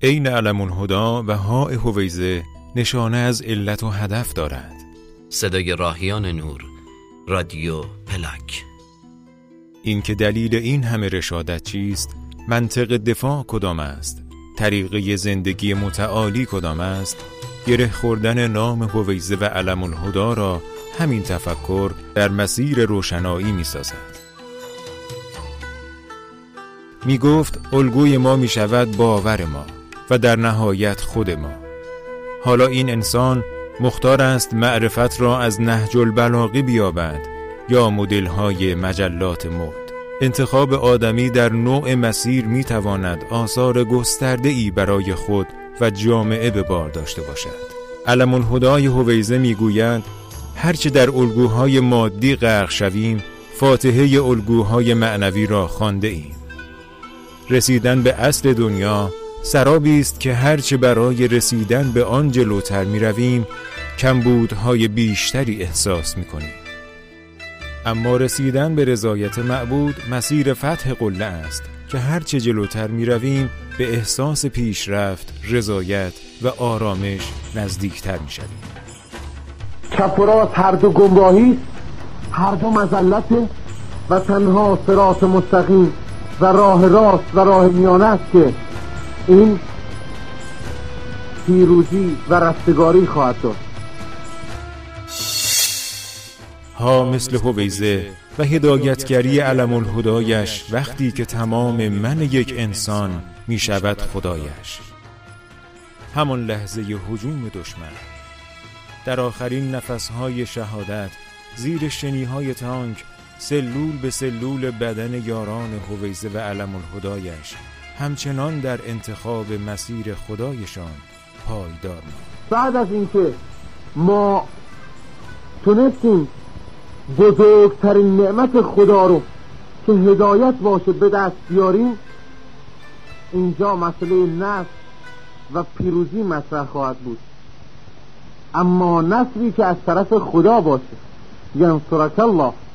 عین علم الهدی و ها هویزه نشانه از علت و هدف دارد. صدای راهیان نور، رادیو پلاک. این که دلیل این همه رشادت چیست، منطق دفاع کدام است، طریقه زندگی متعالی کدام است، گره خوردن نام هویزه و علم الهدی را همین تفکر در مسیر روشنایی می سازد. می گفت الگوی ما می شود باور ما و در نهایت خود ما. حالا این انسان مختار است معرفت را از نهج البلاغه بیابد یا مدل‌های مجلات مد. انتخاب آدمی در نوع مسیر می تواند آثار گسترده‌ای برای خود و جامعه به بار داشته باشد. علم الهدی هویزه می گوید هرچه در الگوهای مادی غرق شویم، فاتحه الگوهای معنوی را خوانده ایم. رسیدن به اصل دنیا سرابی است که هرچه برای رسیدن به آن جلوتر می رویم، کمبودهای بیشتری احساس می کنیم. اما رسیدن به رضایت معبود مسیر فتح قله است که هرچه جلوتر می رویم به احساس پیشرفت، رضایت و آرامش نزدیکتر می شویم. چپ و راست هر دو گمراهی، هر دو مذلت و تنها صراط مستقیم و راه راست و راه میانه است که این پیروزی و رستگاری خواهد داشت. ها مثل هویزه و هدایتگری علم الهدایش وقتی که تمام من یک انسان می شود خدایش. همان لحظه هجوم دشمن، در آخرین نفسهای شهادت، زیر شنیهای تانک، سلول به سلول بدن یاران هویزه و علم الهدایش همچنان در انتخاب مسیر خدایشان پایدار ماند. بعد از اینکه ما تونستیم بزرگترین نعمت خدا رو که هدایت باشه به دست بیاریم، اینجا مسئله نصر و پیروزی مطرح خواهد بود. اما نصری که از طرف خدا باشه، ینصرک الله.